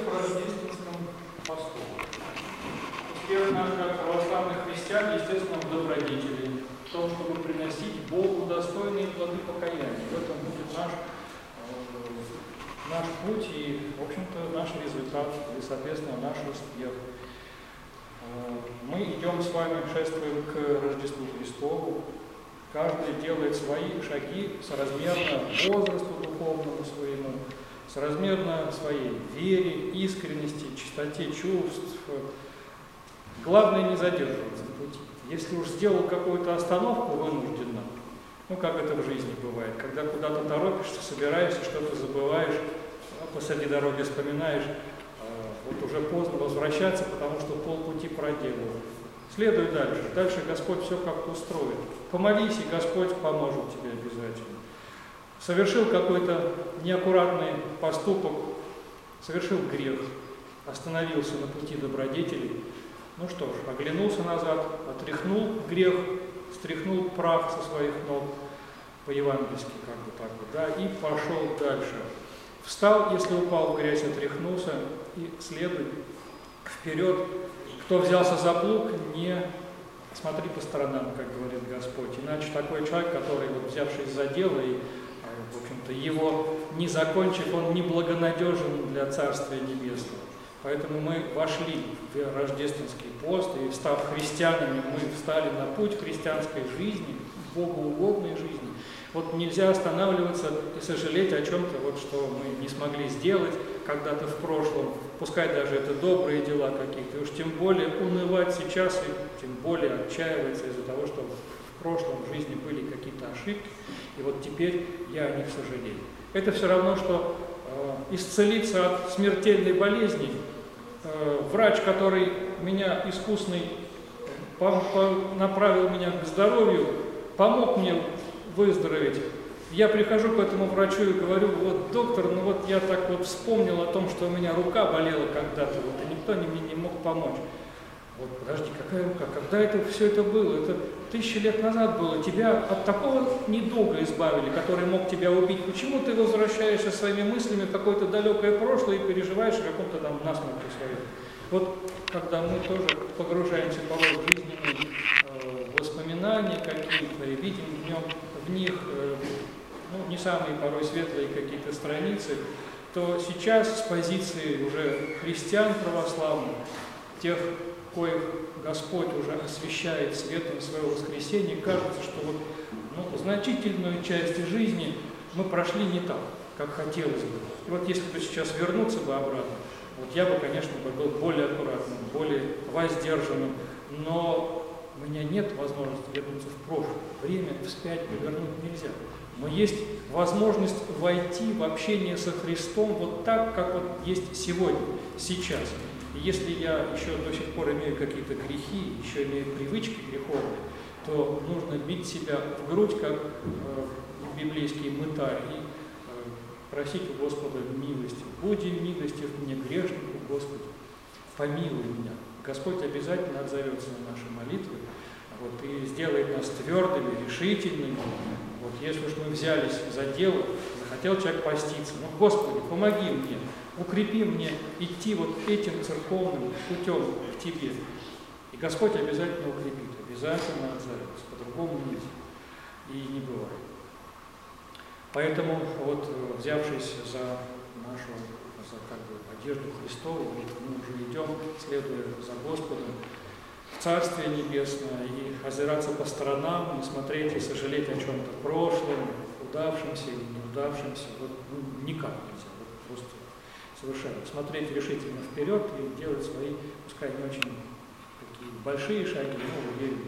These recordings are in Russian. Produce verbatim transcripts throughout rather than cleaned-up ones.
в рождественском посту. Успех наш, как православных христиан, естественно, в добродетели, в том, чтобы приносить Богу достойные плоды покаяния. В этом будет наш, э, наш путь и, в общем-то, наш результат, и, соответственно, наш успех. Э, мы идем с вами, шествуем к Рождеству Христову. Каждый делает свои шаги соразмерно возрасту духовному своему, соразмерно своей вере, искренности, чистоте чувств. Главное не задерживаться в пути. Если уж сделал какую-то остановку вынужденно, ну как это в жизни бывает, когда куда-то торопишься, собираешься, что-то забываешь, посреди дороги вспоминаешь, вот уже поздно возвращаться, потому что полпути проделал. Следуй дальше. Дальше Господь все как-то устроит. Помолись, и Господь поможет тебе обязательно. Совершил какой-то неаккуратный поступок, совершил грех, остановился на пути добродетелей. Ну что ж, оглянулся назад, отряхнул грех, стряхнул прах со своих ног, по-евангельски как бы так вот, да, и пошел дальше. Встал, если упал в грязь, отряхнулся, и следуй вперед. Кто взялся за плуг, не смотри по сторонам, как говорит Господь. Иначе такой человек, который, вот, взявшись за дело, и, в общем-то, его не закончив, он неблагонадежен для Царствия Небесного. Поэтому мы вошли в рождественский пост, и, став христианами, мы встали на путь христианской жизни, богоугодной жизни. Вот нельзя останавливаться и сожалеть о чем-то, вот, что мы не смогли сделать когда-то в прошлом, пускай даже это добрые дела какие-то, и уж тем более унывать сейчас, и тем более отчаиваться из-за того, что в прошлом в жизни были какие-то ошибки, и вот теперь я о них сожалею. Это все равно, что э, исцелиться от смертельной болезни, э, врач, который меня искусный по, по, направил меня к здоровью, помог мне выздороветь. Я прихожу к этому врачу и говорю: вот, доктор, ну вот я так вот вспомнил о том, что у меня рука болела когда-то, вот, и никто мне не мог помочь. Вот, подожди, какая рука? Когда это все это было? Это тысячи лет назад было. Тебя от такого недуга избавили, который мог тебя убить. Почему ты возвращаешься своими мыслями в какое-то далекое прошлое и переживаешь о каком-то там насморке своем? Вот, когда мы тоже погружаемся порой в жизненные э, воспоминания какие-то, и видим в, нем, в них э, ну, не самые порой светлые какие-то страницы, то сейчас с позиции уже христиан православных, тех, коих Господь уже освещает светом своего воскресения, кажется, что вот, ну, значительную часть жизни мы прошли не так, как хотелось бы. И вот если бы сейчас вернуться бы обратно, вот я бы, конечно, был более аккуратным, более воздержанным, но у меня нет возможности вернуться в прошлое. Время вспять повернуть нельзя. Но есть возможность войти в общение со Христом вот так, как вот есть сегодня, сейчас. И если я еще до сих пор имею какие-то грехи, еще имею привычки греховные, то нужно бить себя в грудь, как э, библейский мытарь, и э, просить у Господа милости. «Буди милостив мне, грешнику, Господи, помилуй меня». Господь обязательно отзовется на наши молитвы, вот, и сделает нас твердыми, решительными. Вот, если уж мы взялись за дело, захотел человек поститься, ну, Господи, помоги мне, укрепи мне идти вот этим церковным путем к Тебе. И Господь обязательно укрепит, обязательно отзовется, по-другому нет и не бывает. Поэтому, вот, взявшись за нашу за, как бы, одежду Христову, вот, мы уже идем, следуя за Господом, в Царствие Небесное, и озираться по сторонам, не смотреть и сожалеть о чем-то прошлом, удавшемся или неудавшемся, вот, ну, никак нельзя, вот, просто совершенно. Смотреть решительно вперед и делать свои, пускай не очень такие большие шаги, но уверенные.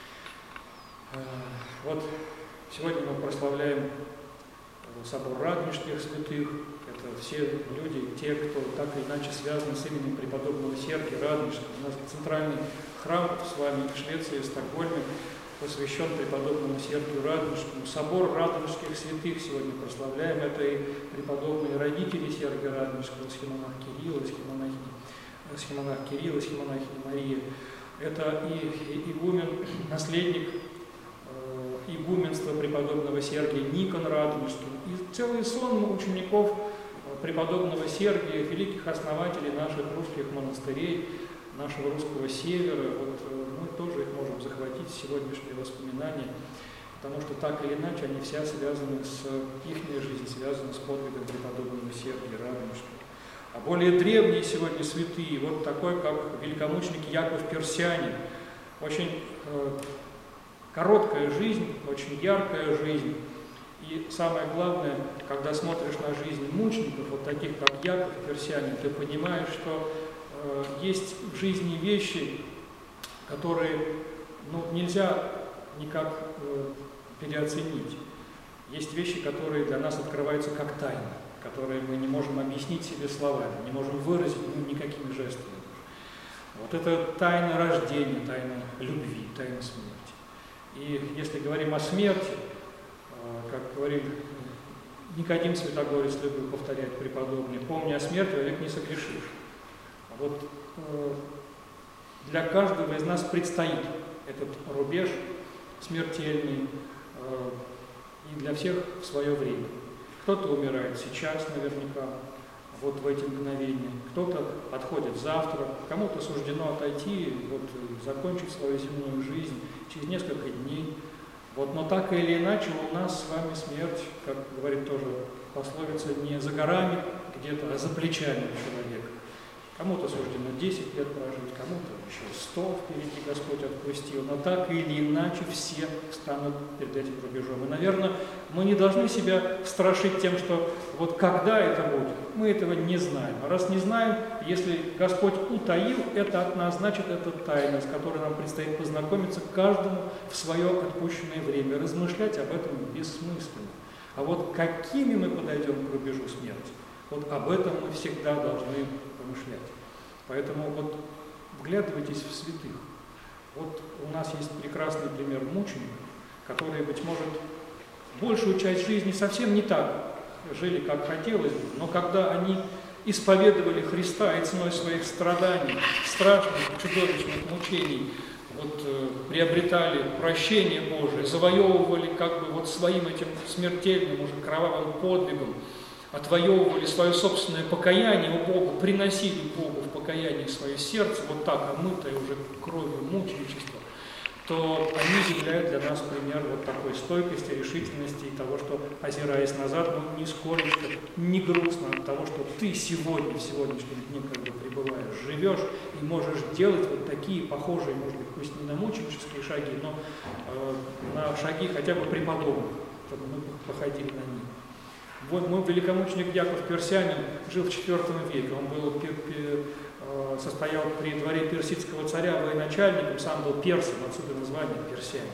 Вот сегодня мы прославляем собор Радонежских святых. Это все люди, те, кто так или иначе связаны с именем преподобного Сергия Радонежского. У нас центральный храм с вами в Швеции, в Стокгольме, посвящен преподобному Сергию Радонежскому. Собор Радонежских святых сегодня прославляем. Это и преподобные родители Сергия Радонежского, схимонах Кирилла, схимонахиня, схимонах Кирилла, схимонахиня Мария. Это и игумен, наследник э, игуменства преподобного Сергия Никон Радонежский. И целый сон учеников преподобного Сергия, великих основателей наших русских монастырей, нашего русского севера. Вот, э, мы тоже их можем захватить в сегодняшние воспоминания, потому что так или иначе они все связаны с их жизнью, связаны с подвигом преподобного Сергия Радонежского. А более древние сегодня святые, вот такой, как великомученик Яков Персианин, очень э, короткая жизнь, очень яркая жизнь. И самое главное, когда смотришь на жизнь мучеников, вот таких, как Яков Персианин, ты понимаешь, что э, есть в жизни вещи, которые ну, нельзя никак э, переоценить. Есть вещи, которые для нас открываются как тайна, которые мы не можем объяснить себе словами, не можем выразить ну, никакими жестами. Вот это тайна рождения, тайна любви, тайна смерти. И если говорим о смерти, как говорил Никодим Святогорец, любил повторять преподобный, помни о смерти, вовек не согрешишь. Вот для каждого из нас предстоит этот рубеж смертельный, и для всех в свое время. Кто-то умирает сейчас наверняка, вот в эти мгновения, кто-то отходит завтра, кому-то суждено отойти, вот, закончить свою земную жизнь через несколько дней. Вот, но так или иначе у нас с вами смерть, как говорит тоже пословица, не за горами где-то, а за плечами человека. Кому-то суждено десять лет прожить, кому-то еще сто впереди Господь отпустил, но так или иначе все станут перед этим рубежом. И, наверное, мы не должны себя страшить тем, что вот когда это будет, мы этого не знаем. А раз не знаем, если Господь утаил, это от нас, значит, это тайна, с которой нам предстоит познакомиться каждому в свое отпущенное время. Размышлять об этом бессмысленно. А вот какими мы подойдем к рубежу смерти, вот об этом мы всегда должны помышлять. Поэтому вот вглядывайтесь в святых. Вот у нас есть прекрасный пример мучеников, которые, быть может, большую часть жизни совсем не так жили, как хотелось бы, но когда они исповедовали Христа и ценой своих страданий, страшных, чудовищных мучений, вот, э, приобретали прощение Божие, завоевывали как бы вот своим этим смертельным, уже кровавым подвигом, отвоевывали свое собственное покаяние у Бога, приносили Богу в покаяние свое сердце, вот так омытое уже кровью мученичества, то они являют для нас пример вот такой стойкости, решительности и того, что, озираясь назад, ну, нисколечко не грустно от того, что ты сегодня, в сегодняшнем дне, как бы пребываешь, живешь и можешь делать вот такие похожие, может быть, пусть не на мученические шаги, но э, на шаги хотя бы преподобных, чтобы мы походили на них. Вот мой великомученик Яков Персианин жил в четвёртом веке, он был, состоял при дворе персидского царя военачальником, сам был персом, отсюда название Персианин.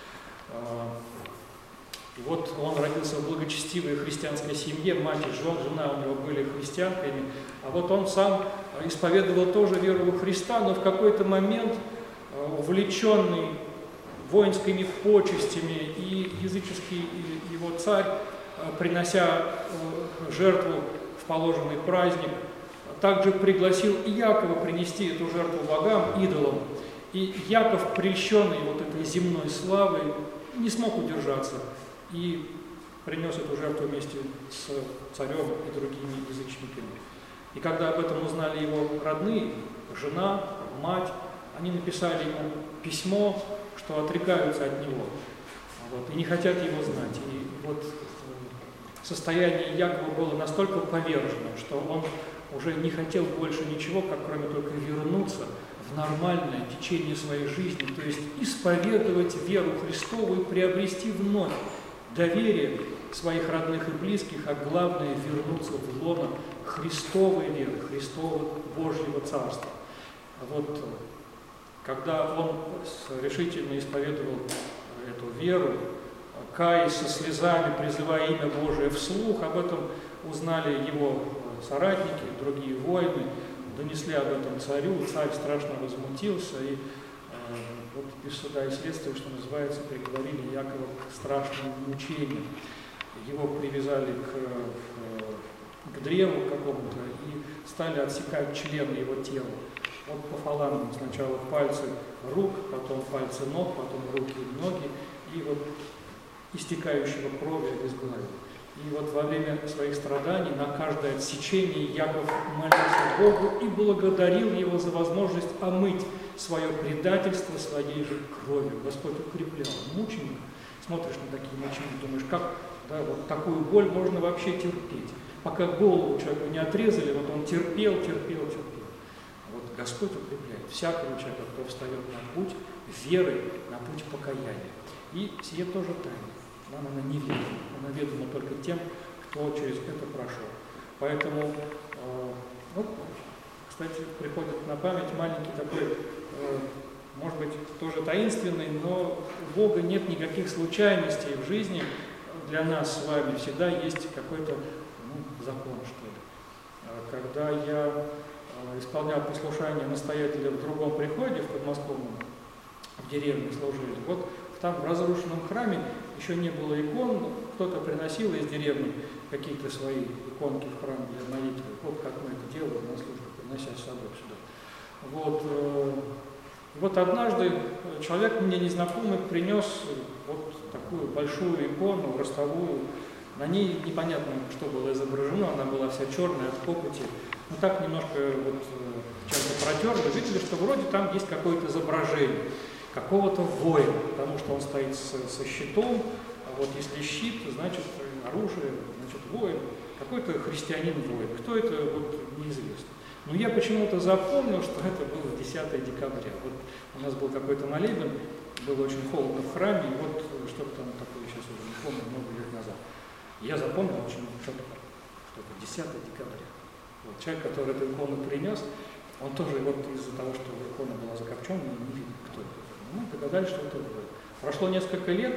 И вот он родился в благочестивой христианской семье, мать и жена у него были христианками, а вот он сам исповедовал тоже веру во Христа, но в какой-то момент, увлеченный воинскими почестями, и языческий его царь, принося жертву в положенный праздник, также пригласил и Якова принести эту жертву богам, идолам. И Яков, прельщенный вот этой земной славой, не смог удержаться и принес эту жертву вместе с царем и другими язычниками. И когда об этом узнали его родные, жена, мать, они написали ему письмо, что отрекаются от него, вот, и не хотят его знать. И вот состояние Якова было настолько повержено, что он уже не хотел больше ничего, как кроме только вернуться в нормальное течение своей жизни, то есть исповедовать веру Христову и приобрести вновь доверие своих родных и близких, а главное вернуться в лоно Христовой веры, Христового Божьего Царства. Вот когда он решительно исповедовал эту веру, каясь со слезами, призывая имя Божие вслух, об этом узнали его соратники, другие воины, донесли об этом царю, царь страшно возмутился, и э, вот без суда и следствия, что называется, приговорили Якова к страшным мучениям. Его привязали к, к древу какому-то и стали отсекать члены его тела. Вот по фалангам сначала пальцы рук, потом пальцы ног, потом руки и ноги, и вот истекающего крови обезглавили. И вот во время своих страданий на каждое отсечение Яков молился Богу и благодарил Его за возможность омыть свое предательство своей же кровью. Господь укреплял мученика. Смотришь на такие мучения, думаешь, как да, вот такую боль можно вообще терпеть. Пока голову человеку не отрезали, вот он терпел, терпел, терпел. Вот Господь укрепляет всякого человека, кто встает на путь веры, на путь покаяния. И сие тоже тайна. Нам она не ведома. Она ведома только тем, кто через это прошел. Поэтому, э, ну, кстати, приходит на память маленький такой, э, может быть, тоже таинственный, но у Бога нет никаких случайностей в жизни. Для нас с вами всегда есть какой-то ну, закон, что ли. Когда я э, исполнял послушание настоятеля в другом приходе, в подмосковном, в деревне служили, вот там в разрушенном храме еще не было икон, кто-то приносил из деревни какие-то свои иконки в храм для молитвы. Вот как мы это делаем на службе, принося с собой сюда. Вот, э, вот однажды человек мне незнакомый принес вот такую большую икону, ростовую. На ней непонятно, что было изображено, она была вся черная от копоти. Ну так немножко вот чем-то протерли, видели, что вроде там есть какое-то изображение какого-то воина, потому что он стоит со, со щитом, а вот если щит, значит оружие, значит воин, какой-то христианин-воин. Кто это, вот неизвестно. Но я почему-то запомнил, что это было десятое декабря. Вот у нас был какой-то молебен, было очень холодно в храме, и вот что-то там такое, сейчас уже не помню, много лет назад. Я запомнил очень четко, что это десятое декабря. Вот человек, который эту икону принес, он тоже вот из-за того, что икона была закопченная, не видно, кто это. Мы догадались, что это было. Прошло несколько лет,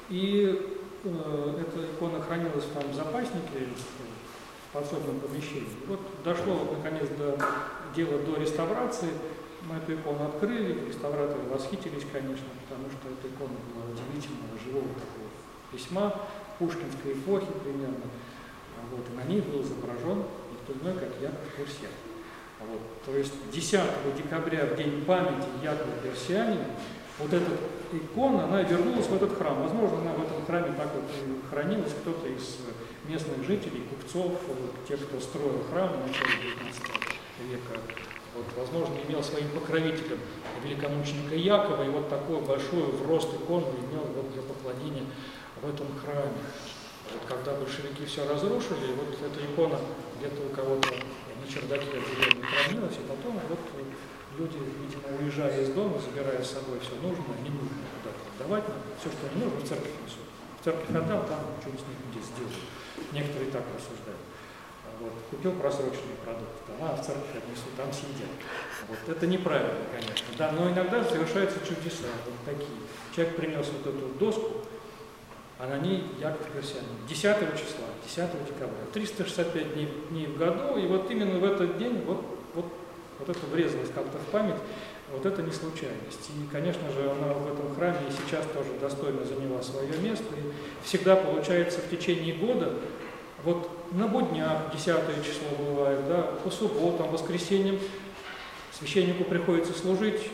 и э, эта икона хранилась там в запаснике, в подсобном помещении. И вот дошло вот, наконец до дела до реставрации. Мы эту икону открыли, реставраторы восхитились, конечно, потому что эта икона была удивительного, живого такого письма, пушкинской эпохи примерно. Вот, и на ней был изображен никто иной, как Яков Персиан. Вот, то есть десятого декабря, в день памяти Якова Персианина, вот эта икона, она вернулась в этот храм. Возможно, она в этом храме так вот и хранилась. Кто-то из местных жителей, купцов, тех, кто строил храм в начале девятнадцатого века, вот, возможно, имел своим покровителем великомученика Якова, и вот такую большую в рост икону имел вот для поклонения в этом храме. Вот, когда большевики все разрушили, вот эта икона где-то у кого-то на чердаке деревни хранилась, и потом вот люди, видимо, уезжая из дома, забирая с собой все нужное, не нужно куда-то отдавать, все, что не нужно, в церковь несут. В церковь отдал, там что-нибудь с ним где сделают. Некоторые так рассуждают. Вот. Купил просроченные продукты, там, а в церковь отнесу, там съедят. Вот. Это неправильно, конечно. Да, но иногда совершаются чудеса, вот такие. Человек принес вот эту доску, а на ней Яков Персианин. десятого числа, десятого декабря, триста шестьдесят пять дней, дней в году, и вот именно в этот день вот, вот, вот это врезалось как-то в память, вот это не случайность. И, конечно же, она в этом храме и сейчас тоже достойно заняла свое место, и всегда получается в течение года, вот на буднях, десятое число бывает, да, по субботам, воскресеньям священнику приходится служить,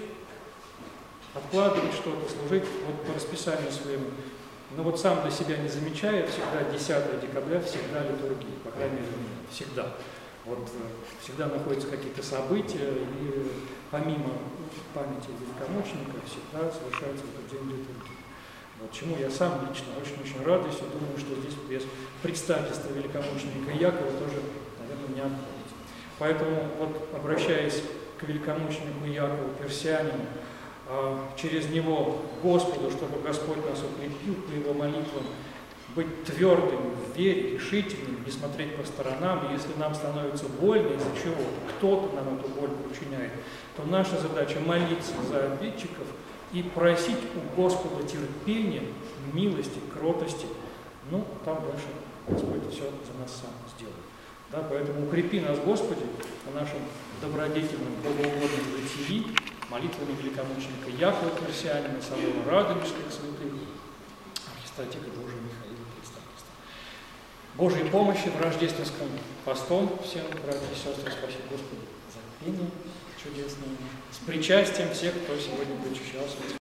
откладывать что-то, служить вот по расписанию своему. Но вот сам для себя не замечая, всегда десятого декабря, всегда литургия, по крайней мере, всегда. Вот всегда находятся какие-то события, и помимо памяти великомученика всегда совершается этот день литургии. Вот чему я сам лично очень-очень радуюсь и думаю, что здесь без предстательства великомученика Якова тоже, наверное, не обходится. Поэтому, вот, обращаясь к великомученику Якову Персианину, через него Господу, чтобы Господь нас укрепил по Его молитвам, быть твердыми в вере, решительными, не смотреть по сторонам. И если нам становится больно из-за чего-то, кто-то нам эту боль причиняет, то наша задача молиться за обидчиков и просить у Господа терпения, милости, кротости. Ну, там дальше Господь все за нас сам сделает. Да, поэтому укрепи нас, Господи, на нашем добродетельном, богоугодном житии, молитвами великомученика Якова Персианина, собора Радонежских святых, архистратига Божия Михаила Христа Христа. Божьей помощи в рождественском постом всем, братья и сестры, спасибо Господу за пение чудесное, с причастием всех, кто сегодня причащался.